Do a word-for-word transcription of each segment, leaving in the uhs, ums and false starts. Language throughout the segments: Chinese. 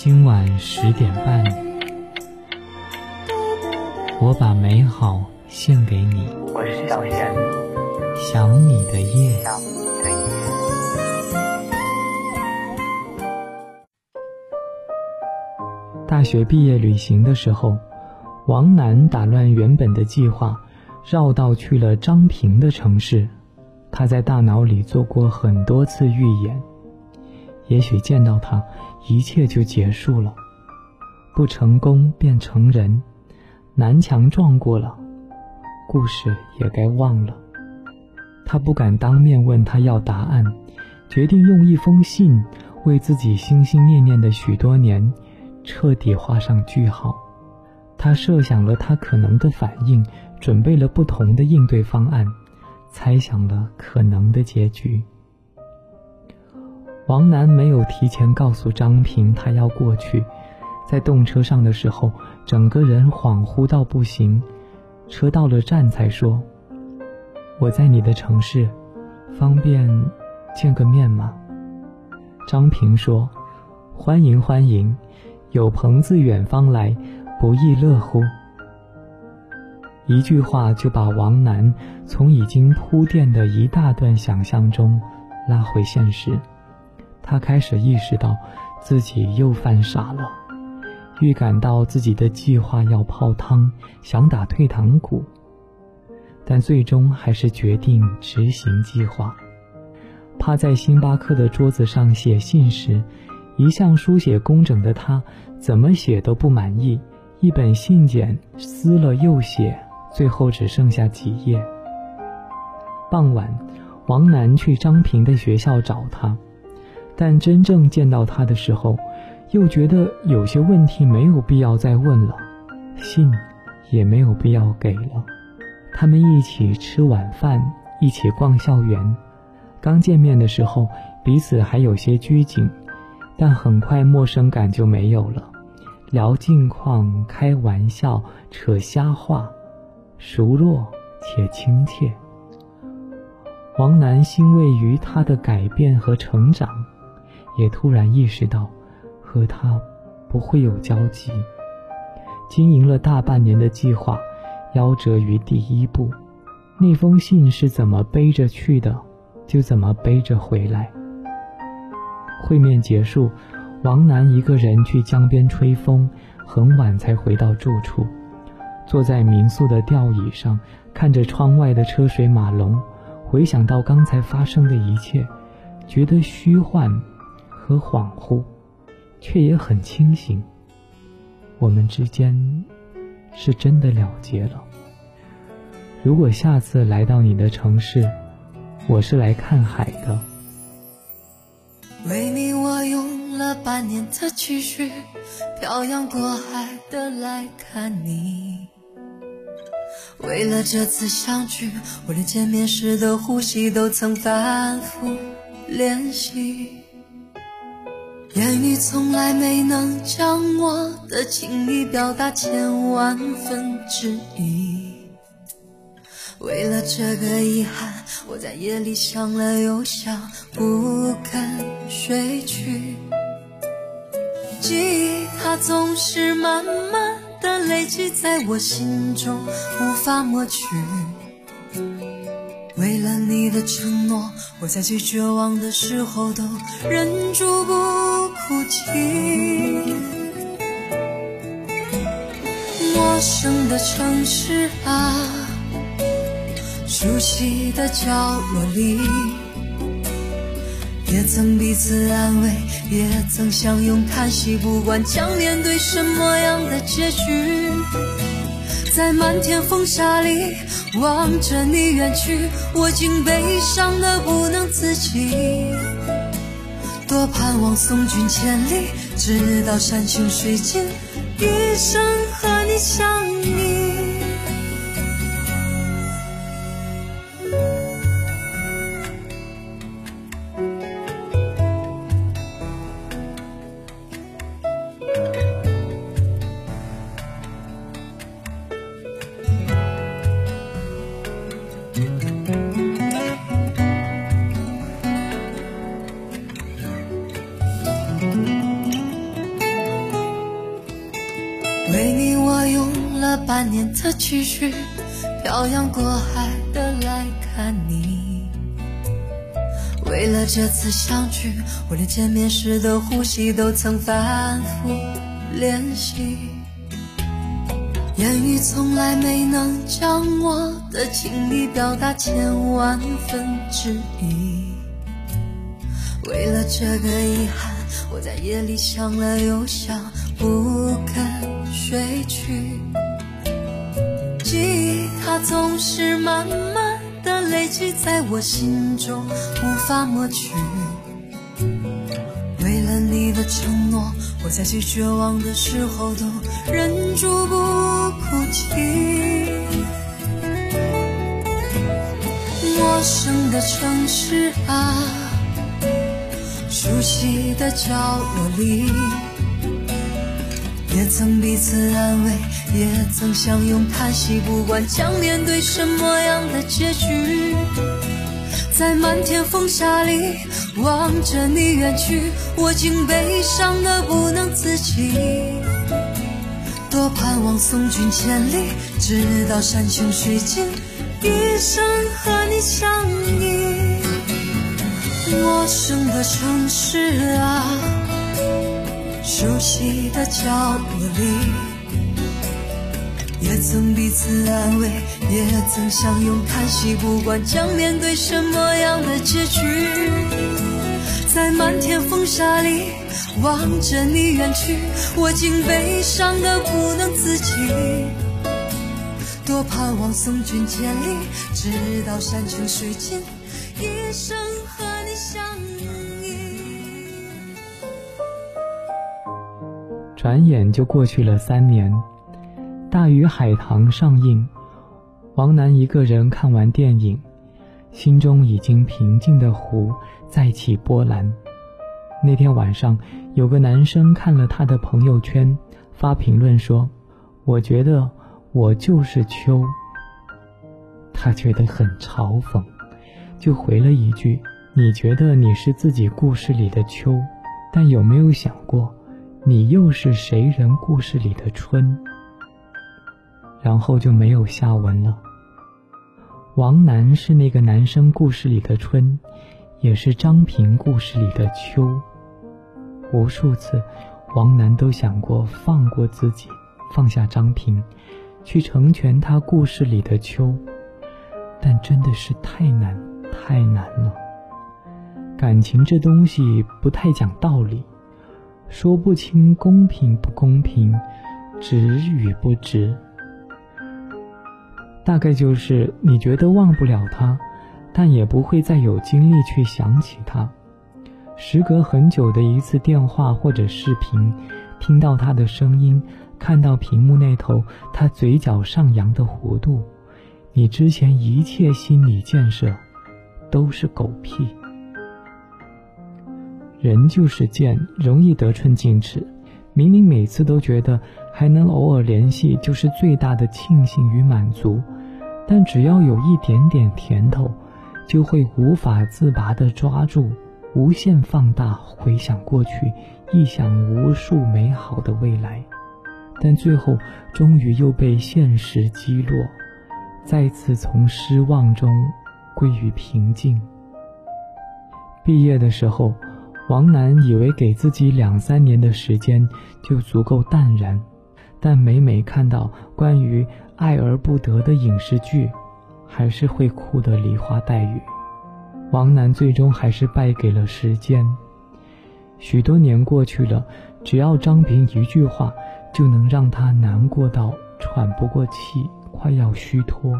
今晚十点半，我把美好献给你。 我是小贤， 想你的夜。 想你的夜。 大学毕业旅行的时候，王楠打乱原本的计划，绕道去了张平的城市。他在大脑里做过很多次预演，也许见到他，一切就结束了。不成功便成仁，南墙撞过了，故事也该忘了。他不敢当面问他要答案，决定用一封信为自己心心念念的许多年彻底画上句号。他设想了他可能的反应，准备了不同的应对方案，猜想了可能的结局。王楠没有提前告诉张平他要过去，在动车上的时候，整个人恍惚到不行。车到了站才说，我在你的城市，方便见个面吗？张平说，欢迎欢迎，有朋自远方来，不亦乐乎。一句话就把王楠从已经铺垫的一大段想象中拉回现实。他开始意识到自己又犯傻了，预感到自己的计划要泡汤，想打退堂鼓，但最终还是决定执行计划。趴在星巴克的桌子上写信时，一向书写工整的他怎么写都不满意，一本信笺撕了又写，最后只剩下几页。傍晚，王楠去张平的学校找他，但真正见到他的时候，又觉得有些问题没有必要再问了，信也没有必要给了。他们一起吃晚饭，一起逛校园。刚见面的时候，彼此还有些拘谨，但很快陌生感就没有了。聊近况，开玩笑，扯瞎话，熟络且亲切。王楠欣慰于他的改变和成长，也突然意识到和他不会有交集。经营了大半年的计划夭折于第一步，那封信是怎么背着去的，就怎么背着回来。会面结束，王楠一个人去江边吹风，很晚才回到住处。坐在民宿的吊椅上，看着窗外的车水马龙，回想到刚才发生的一切，觉得虚幻和恍惚，却也很清醒。我们之间是真的了结了。如果下次来到你的城市，我是来看海的。 为你我用了半年的积蓄，漂洋过海的来看你。为了这次相聚，我连见面时的呼吸都曾反复练习。言语从来没能将我的情意表达千万分之一。为了这个遗憾，我在夜里想了又想，不肯睡去。记忆它总是慢慢的累积在我心中，无法抹去。为了你的承诺，我在最绝望的时候都忍住不哭泣。陌生的城市啊，熟悉的角落里，也曾彼此安慰，也曾相拥叹息，不管将面对什么样的结局。在漫天风沙里望着你远去，我竟悲伤得不能自己。多盼望送君千里，直到山穷水尽，一生和你相依。 为你我用了半年的积蓄，漂洋过海的来看你。为了这次相聚，我连见面时的呼吸都曾反复练习。言语从来没能将我的情意表达千万分之一。为了这个遗憾，我在夜里想了又想，不肯睡去。记忆它总是慢慢的累积在我心中，无法抹去。为了你的承诺，我在最绝望的时候都忍住不哭泣。陌生的城市啊，熟悉的角落里，也曾彼此安慰，也曾相拥叹息，不管将面对什么样的结局。在漫天风沙里望着你远去，我竟悲伤得不能自己。多盼望送君千里，直到山穷水尽，一生和你相依。陌生的城市啊，熟悉的角落里，也曾彼此安慰，也曾相拥叹息，不管将面对什么样的结局。在漫天风沙里望着你远去，我竟悲伤得不能自己。多盼望送君千里，直到山穷水尽，一生和你相依。 转眼就过去了三年，大鱼海棠上映，王楠一个人看完电影，心中已经平静的湖再起波澜。那天晚上，有个男生看了他的朋友圈，发评论说：“我觉得我就是秋。”他觉得很嘲讽，就回了一句：“你觉得你是自己故事里的秋，但有没有想过，你又是谁人故事里的春？”然后就没有下文了。王楠是那个男生故事里的春，也是张平故事里的秋。无数次，王楠都想过放过自己，放下张平，去成全他故事里的秋，但真的是太难太难了。感情这东西不太讲道理，说不清公平不公平，值与不值。大概就是你觉得忘不了他，但也不会再有精力去想起他。时隔很久的一次电话或者视频，听到他的声音，看到屏幕那头他嘴角上扬的弧度，你之前一切心理建设都是狗屁。人就是贱，容易得寸进尺。明明每次都觉得还能偶尔联系就是最大的庆幸与满足，但只要有一点点甜头，就会无法自拔地抓住，无限放大，回想过去，臆想无数美好的未来，但最后终于又被现实击落，再次从失望中归于平静。毕业的时候，王楠以为给自己两三年的时间就足够淡然，但每每看到关于爱而不得的影视剧，还是会哭得梨花带雨。王楠最终还是败给了时间。许多年过去了，只要张平一句话，就能让他难过到喘不过气，快要虚脱。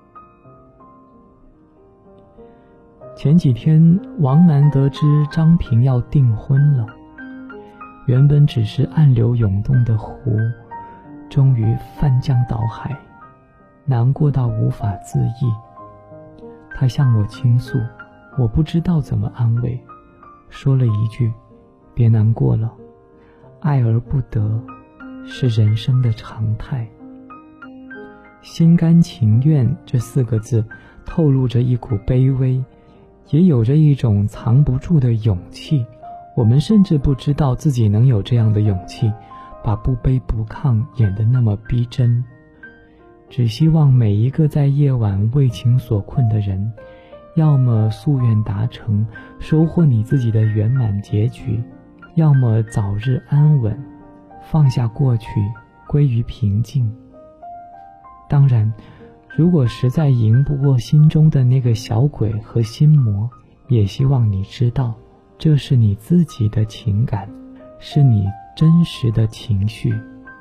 前几天，王楠得知张平要订婚了，原本只是暗流涌动的湖，终于翻江倒海，难过到无法自抑。他向我倾诉，我不知道怎么安慰，说了一句：“别难过了，爱而不得是人生的常态。”心甘情愿这四个字透露着一股卑微，也有着一种藏不住的勇气。我们甚至不知道自己能有这样的勇气， 把不卑不亢演得那么逼真。只希望每一个在夜晚为情所困的人，要么夙愿达成，收获你自己的圆满结局，要么早日安稳，放下过去，归于平静。当然，如果实在赢不过心中的那个小鬼和心魔，也希望你知道，这是你自己的情感，是你真实的情绪。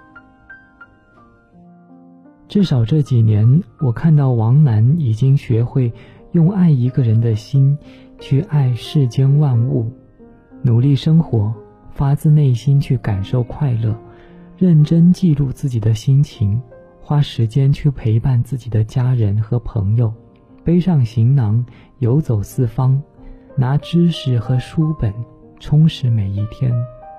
至少这几年，我看到王楠已经学会用爱一个人的心去爱世间万物，努力生活，发自内心去感受快乐，认真记录自己的心情，花时间去陪伴自己的家人和朋友，背上行囊游走四方，拿知识和书本充实每一天。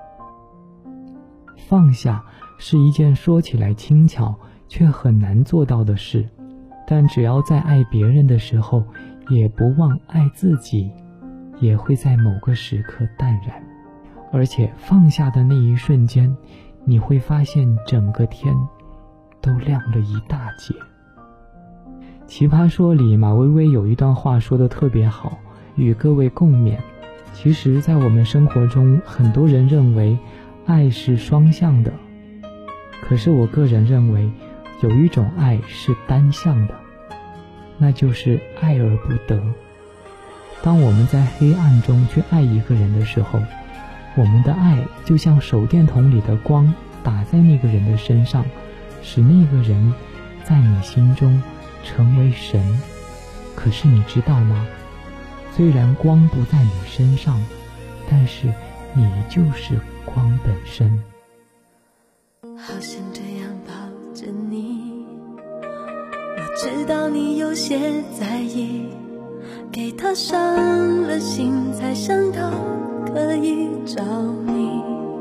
放下是一件说起来轻巧却很难做到的事，但只要在爱别人的时候，也不忘爱自己，也会在某个时刻淡然。而且放下的那一瞬间，你会发现整个天都亮了一大截。奇葩说里马薇薇有一段话说得特别好，与各位共勉。其实在我们生活中，很多人认为爱是双向的，可是我个人认为有一种爱是单向的，那就是爱而不得。当我们在黑暗中去爱一个人的时候，我们的爱就像手电筒里的光，打在那个人的身上，使那个人在你心中成为神。可是你知道吗？虽然光不在你身上，但是你就是光本身。 好想这样抱着你，我知道你有些在意，给他伤了心才想到可以找你。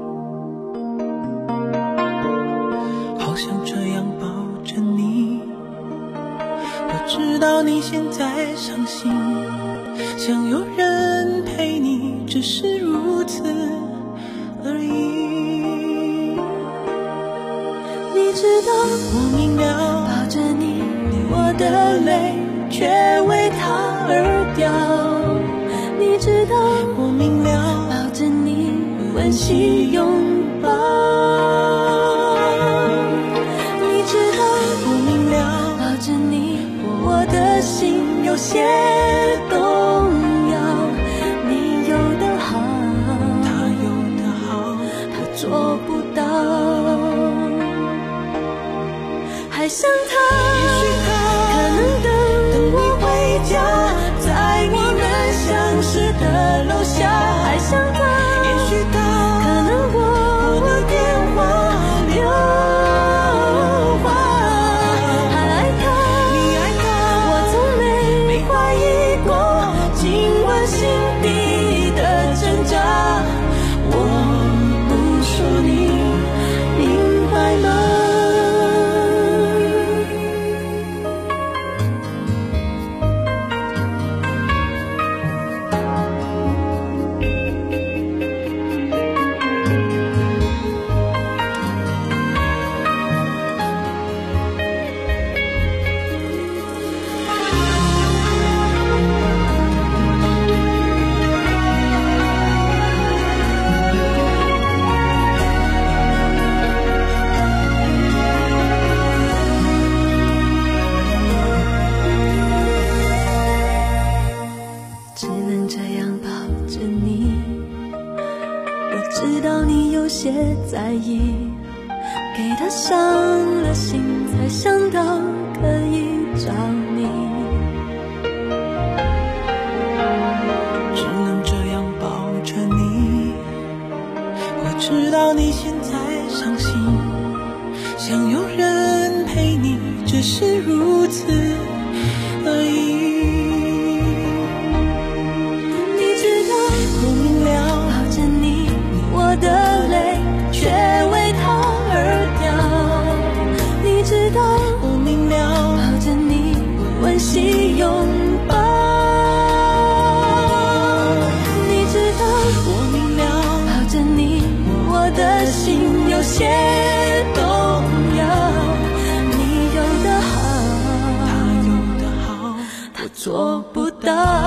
好想这样抱着你，我知道你现在伤心，想有人陪你，只是如此而已。 你知道我明了， 抱着你，我的泪却为他而掉。你知道我明了， 抱着你，温习拥抱。你知道我明了， 抱着你，我的心有些动摇。你有的好， 他有的好， 他做不到。还想他， 也许他可能等我回家，在我们相识的楼下。还想他， 也许他可能拨我电话留话。还爱他， 你爱他， 我从没没怀疑过，尽管心底的挣扎。我不说你明白吗？只能这样抱着你，我知道你有些在意，给他伤了心才想到可以找你。 只能这样抱着你，我知道你现在伤心，想有人陪你，只是如此而已。 我的泪却为他而掉。你知道我明了， 抱着你温习拥抱。你知道我明了， 抱着你，我的心有些的